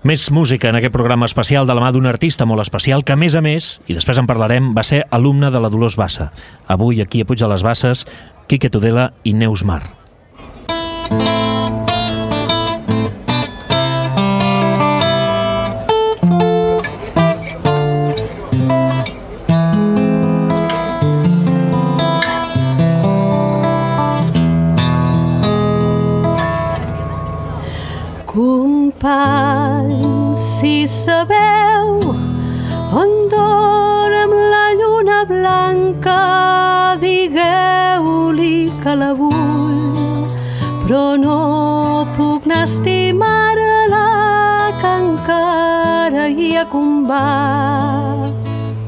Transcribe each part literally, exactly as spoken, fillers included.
Més música en aquest programa especial de la mà d'un artista molt especial que, a més a més, i després en parlarem, va ser alumne de la Dolors Bassa. Avui, aquí a Puig de les Basses, Quique Tudela i Neus Mar. Companys, si sabeu on dorm la lluna blanca, digueu-li que la vull, però no puc anar a estimar-la, que encara hi ha combat.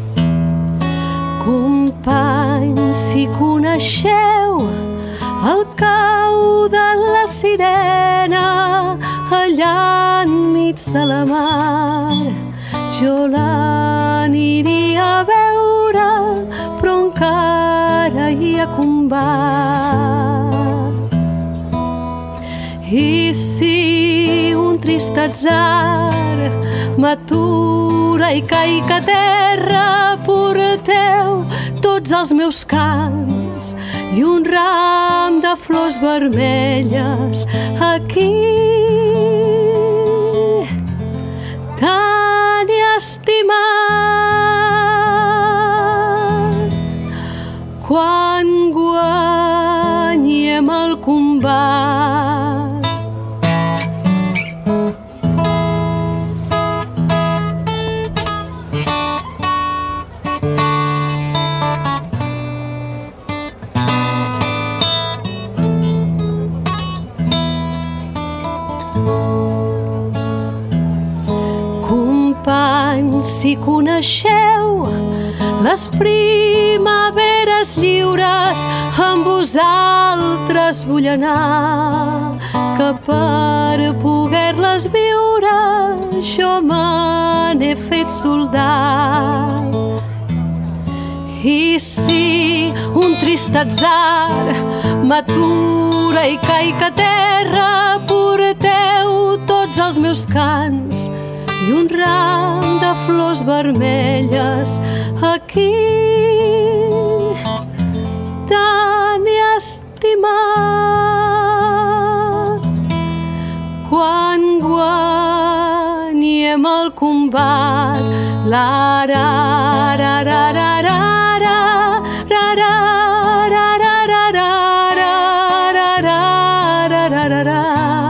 Companys, si coneixeu el cau de la sirena allà enmig de la mar, jo l'aniria a veure, però encara hi ha combat. I si un trist atzar m'atura i caic a terra, porteu tots els meus cants i un ram de flors vermelles aquí. Tan estimat, quan guanyem el combat. Si coneixeu les primaveres lliures, amb vosaltres vull anar, que per poder-les viure jo me n'he fet soldat. I si un trist atzar m'atura i caic a terra, porteu tots els meus cants i un ram de flors vermelles aquí. Tan estimat, quan guanyem el combat. La ra ra ra ra ra ra ra ra ra ra ra ra ra ra ra.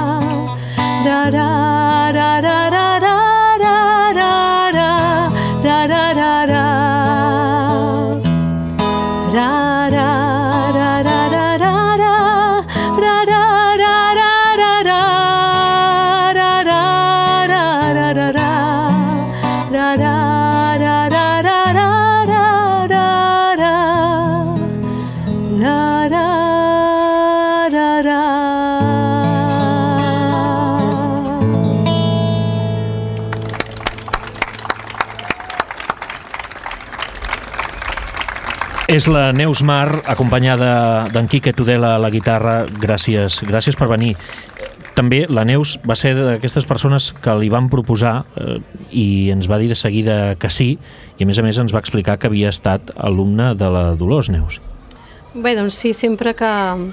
És la Neus Mar, acompanyada d'en Quique Tudela a la guitarra. Gràcies, gràcies per venir. També la Neus va ser d'aquestes persones que li van proposar eh, i ens va dir de seguida que sí, i a més a més ens va explicar que havia estat alumne de la Dolors, Neus. Bé, doncs sí, sempre que,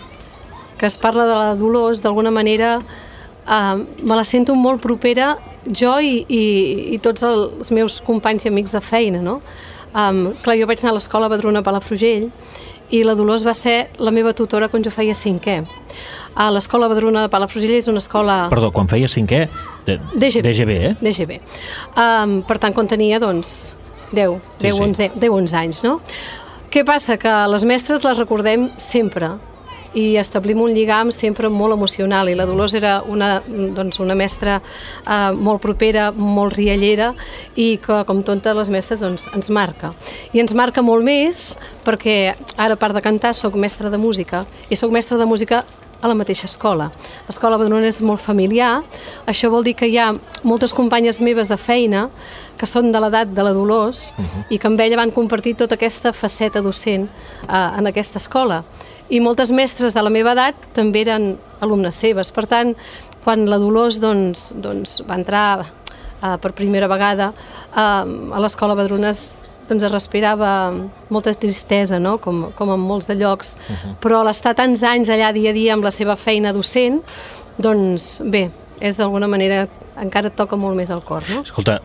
que es parla de la Dolors, d'alguna manera eh, me la sento molt propera, jo i, i, i tots els meus companys i amics de feina, no? Um, clar, jo vaig anar a l'escola Badruna Palafrugell i la Dolors va ser la meva tutora quan jo feia cinquè. A l'escola Badruna de Palafrugell és una escola... Perdó, quan feia cinquè? De... D G B, eh? D G B. Um, per tant, quan tenia, doncs, deu, deu, onze, deu, onze anys, no? Què passa? Que les mestres les recordem sempre i establim un lligam sempre molt emocional, i la Dolors era una, doncs, una mestra eh, molt propera, molt riallera, i que, com totes les mestres, doncs, ens marca. I ens marca molt més perquè ara, a part de cantar, soc mestra de música, i soc mestra de música a la mateixa escola. L'escola Badruna és molt familiar, això vol dir que hi ha moltes companyes meves de feina que són de l'edat de la Dolors uh-huh. i que amb ella van compartir tota aquesta faceta docent eh, en aquesta escola. I moltes mestres de la meva edat també eren alumnes seves. Per tant, quan la Dolors doncs, doncs, va entrar uh, per primera vegada, uh, a l'Escola Badrunes doncs es respirava molta tristesa, no? com, com en molts de llocs, uh-huh. però a l'estar tants anys allà dia a dia amb la seva feina docent, doncs bé, és d'alguna manera encara et toca molt més al cor, no? Escolta,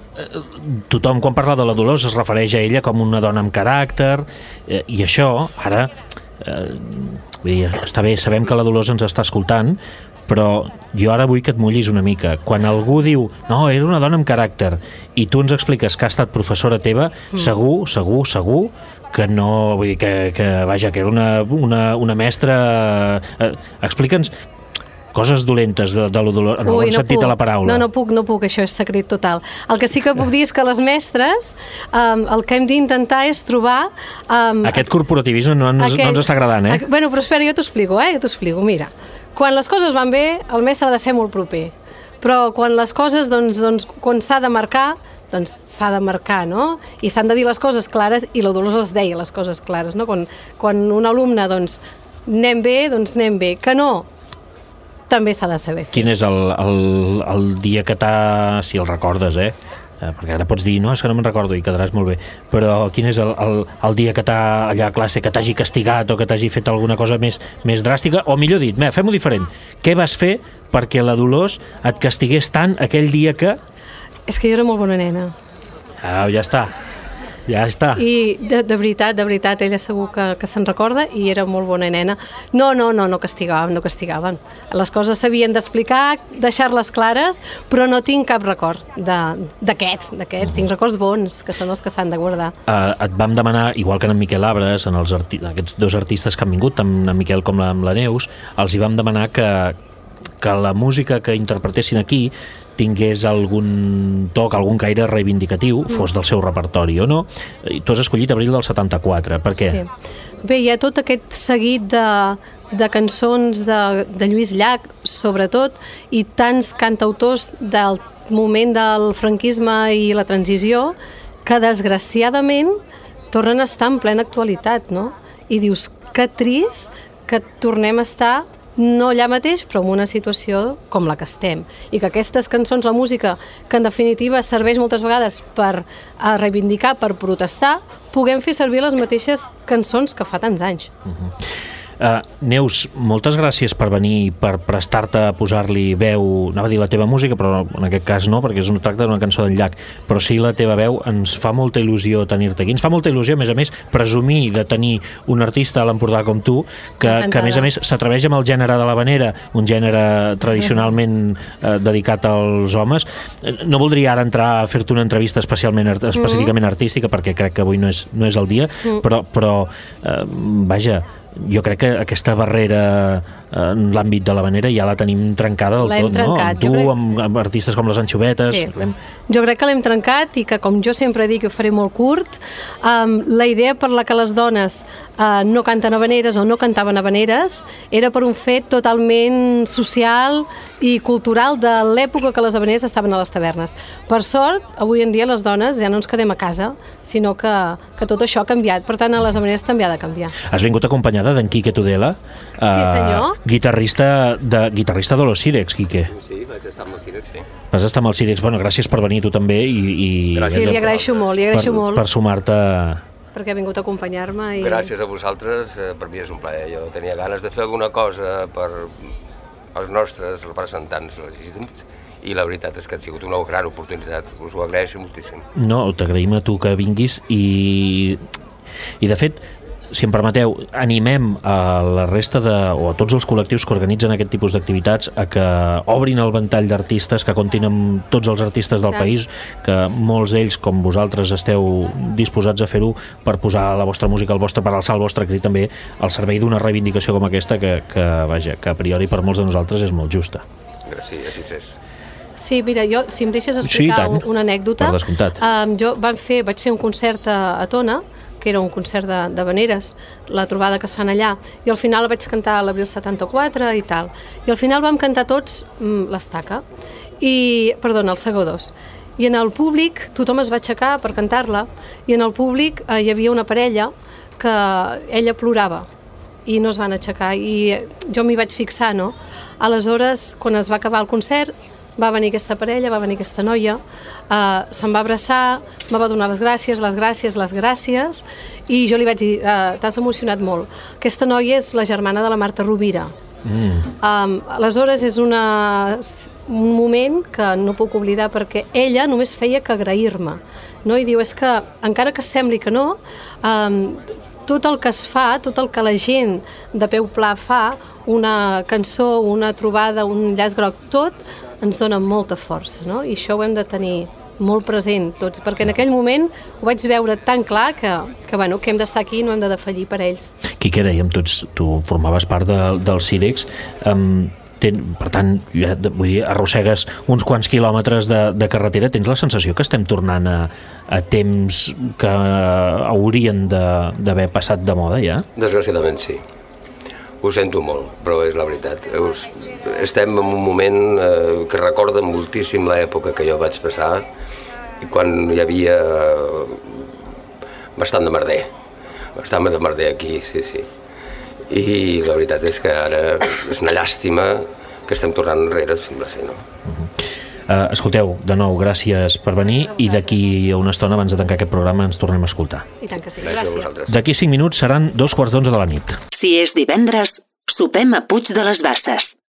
tothom quan parla de la Dolors es refereix a ella com una dona amb caràcter, eh, i això, ara, eh, vull dir, està bé, sabem que la Dolors ens està escoltant, però jo ara vull que et mullis una mica. Quan algú diu, no, era una dona amb caràcter, i tu ens expliques que ha estat professora teva, mm. segur, segur, segur, que no, vull dir, que, que vaja, que era una, una, una mestra... Eh, explica'ns coses dolentes de, de lo dolor, en el bon sentit de la paraula. No, no puc, no puc, això és secret total. El que sí que puc dir és que les mestres, um, el que hem d'intentar és trobar... Um, Aquest corporativisme no ens, aquell, no ens està agradant, eh? Aqu bueno, però espera, jo t'ho explico, eh? Jo t'ho explico, mira. Quan les coses van bé, el mestre ha de ser molt proper. Però quan les coses, doncs, doncs quan s'ha de marcar, doncs s'ha de marcar, no? I s'han de dir les coses clares, i la Dolors les deia, les coses clares, no? Quan, quan un alumne, doncs, anem bé, doncs anem bé. Que no, també s'ha de saber fer. Quin és el, el, el dia que t'ha... Si el recordes, eh? Perquè ara pots dir, no, és que no me'n recordo i quedaràs molt bé, però quin és el, el, el dia que t'ha allà a classe que t'hagi castigat o que t'hagi fet alguna cosa més, més dràstica, o millor dit, fem-ho diferent, què vas fer perquè la Dolors et castigués tant aquell dia que... És que jo era molt bona nena. Ah, ja està, ja està. I de, de veritat, de veritat, ella segur que, que se'n recorda i era molt bona nena. No, no, no, no castigaven, no castigaven. Les coses s'havien d'explicar, deixar-les clares, però no tinc cap record d'aquests, d'aquests. Tinc records bons, que són els que s'han de guardar. Uh, et vam demanar, igual que en Miquel Abres, en els aquests dos artistes que han vingut, tant en Miquel com la, amb la Neus, els hi vam demanar que, que la música que interpretessin aquí tingués algun toc, algun caire reivindicatiu, fos del seu repertori o no. I tu has escollit Abril del setanta-quatre. Per què? Sí. Bé, hi ha tot aquest seguit de, de cançons de, de Lluís Llach, sobretot, i tants cantautors del moment del franquisme i la transició, que desgraciadament tornen a estar en plena actualitat, no? I dius, que trist que tornem a estar no allà mateix, però en una situació com la que estem. I que aquestes cançons, la música, que en definitiva serveix moltes vegades per a reivindicar, per protestar, puguem fer servir les mateixes cançons que fa tants anys. Uh-huh. Uh, Neus, moltes gràcies per venir, per prestar-te a posar-li veu, anava a dir la teva música, però en aquest cas no, perquè és un tracte d'una cançó d'en Llach, però sí la teva veu. Ens fa molta il·lusió tenir-te aquí. Ens fa molta il·lusió, a més a més, presumir de tenir un artista a l'Empordà com tu, que, que a més a més s'atreveix amb el gènere de l'havanera, un gènere tradicionalment eh, dedicat als homes. No voldria ara entrar a fer-te una entrevista especialment art específicament artística, perquè crec que avui no és, no és el dia, però, però eh, vaja, jo crec que aquesta barrera en l'àmbit de l'havanera ja la tenim trencada del tot, no? Amb tu, crec... amb, amb artistes com les Anxovetes. Sí. Jo crec que l'hem trencat i que, com jo sempre dic, ho faré molt curt, um, la idea per la que les dones uh, no canten havaneres o no cantaven havaneres era per un fet totalment social i cultural de l'època que les havaneres estaven a les tavernes. Per sort, avui en dia les dones ja no ens quedem a casa, sinó que, que tot això ha canviat. Per tant, a les havaneres també ha de canviar. Has vingut acompanyada d'en Quique Tudela, uh, sí, senyor. guitarrista de, guitarrista de los Sírex, Quique. Sí, vaig estar amb el Sírex, sí. Vas estar amb el Sírex. Bueno, gràcies per venir tu també i, i sí, li agraeixo molt, li agraeixo per, molt. Per sumar-te... Perquè ha vingut a acompanyar-me. I... Gràcies a vosaltres, per mi és un plaer. Jo tenia ganes de fer alguna cosa per als nostres representants legítims i la veritat és que ha sigut una gran oportunitat. Us ho agraeixo moltíssim. No, t'agraïm a tu que vinguis i, i de fet, si em permeteu, animem a la resta de, o a tots els col·lectius que organitzen aquest tipus d'activitats a que obrin el ventall d'artistes, que comptin amb tots els artistes del país, que molts d'ells, com vosaltres, esteu disposats a fer-ho per posar la vostra música, el vostre, per alçar el vostre crit també al servei d'una reivindicació com aquesta que, que, vaja, que a priori per molts de nosaltres és molt justa. Gràcies, així és. Sí, mira, jo, si em deixes explicar sí, una anècdota, per descomptat. Um, jo van fer, vaig fer un concert a, a Tona, que era un concert de, de veneres, la trobada que es fan allà, i al final vaig cantar a l'abril setanta-quatre i tal, i al final vam cantar tots mm, l'Estaca, i, perdona, el Segó dos, i en el públic tothom es va aixecar per cantar-la, i en el públic eh, hi havia una parella que ella plorava, i no es van aixecar, i jo m'hi vaig fixar, no? Aleshores, quan es va acabar el concert, va venir aquesta parella, va venir aquesta noia, uh, se'm va abraçar, me va donar les gràcies, les gràcies, les gràcies, i jo li vaig dir, uh, t'has emocionat molt. Aquesta noia és la germana de la Marta Rovira. Mm. Um, aleshores és una, un moment que no puc oblidar perquè ella només feia que agrair-me, no? I diu, és que encara que sembli que no, um, tot el que es fa, tot el que la gent de peu pla fa, una cançó, una trobada, un llaç groc, tot ens dona molta força, no? I això ho hem de tenir molt present tots, perquè en aquell moment ho vaig veure tan clar que, que, bueno, que hem d'estar aquí i no hem de defallir per ells. Quique, dèiem tots, tu formaves part de, del Cirex, um, ten, per tant, ja, vull dir, arrossegues uns quants quilòmetres de, de carretera, tens la sensació que estem tornant a, a temps que haurien d'haver passat de moda ja? Desgraciadament sí. Ho sento molt, però és la veritat. Estem en un moment eh, que recorda moltíssim l'època que jo vaig passar, quan hi havia bastant de merder. Bastant de merder aquí, sí, sí. I la veritat és que ara és una llàstima que estem tornant enrere, sembla ser, no? Uh-huh. Uh, escolteu, de nou, gràcies per venir i d'aquí a una estona, abans de tancar aquest programa, ens tornem a escoltar. I tant que sí, gràcies. D'aquí cinc minuts seran dos quarts d'onze de la nit. Si és divendres, sopem a Puig de les Basses.